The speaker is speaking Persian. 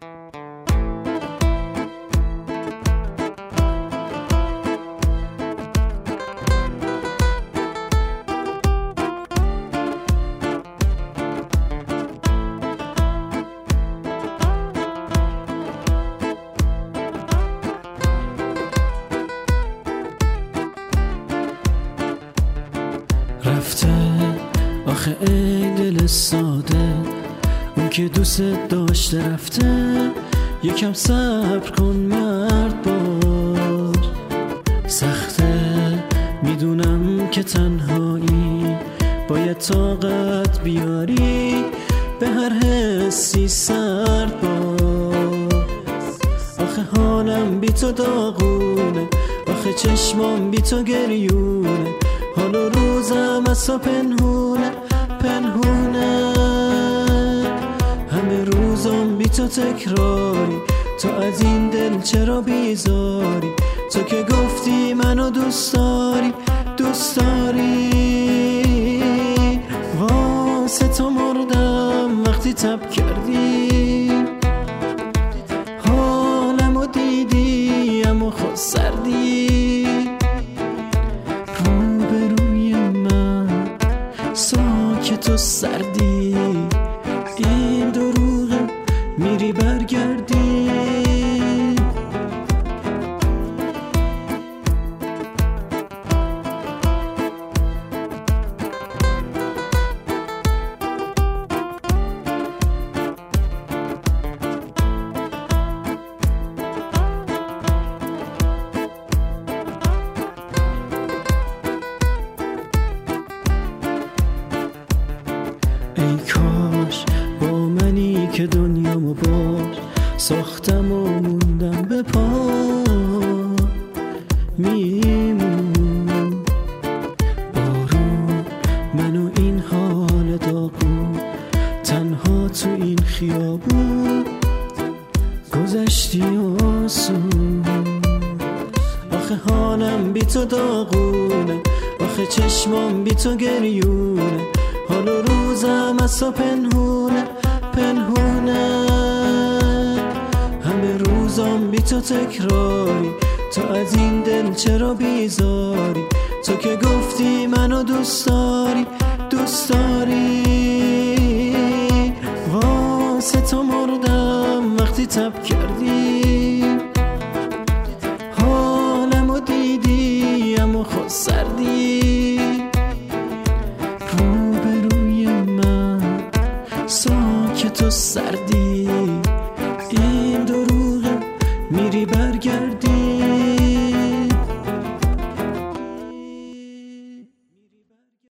رفته آخه ای دل ساده، اون که دوست داشته رفته. یکم صبر کن مرد باش، سخته میدونم که تنهایی، باید طاقت بیاری به هر حسی سرد باش. آخه حالم بی تو داغونه، آخه چشمام بی تو گریونه، حال و روزم از تو پنهونه پنهونه. همه روزم بی تو تکراری، تو از این دل چرا بیزاری؟ تو که گفتی منو دوست داری دوست داری. واسه تو مردم وقتی تب کردی، حالمو دیدی اما خود سردی. روبروی من ساکت و سردی، این دروغه میری برگردی. ای کاش با منی که دنیامو باش ساختم و موندم به پا میمون. بارون منو این حال داغون، تنها تو این خیابون گذشتی آسون. آخه حالم بی تو داغونه، آخه چشمام بی تو گریونه، حال و روزم از تو پنهونه پنهونه. همه روزم بی تو تکراری، تو از این دل چرا بیزاری؟ تو که گفتی منو دوست داری دوست داری. واسه تو مردم وقتی تب کردی، حالمو دیدی اما خود سردی. روبروی من ساکت و سردی،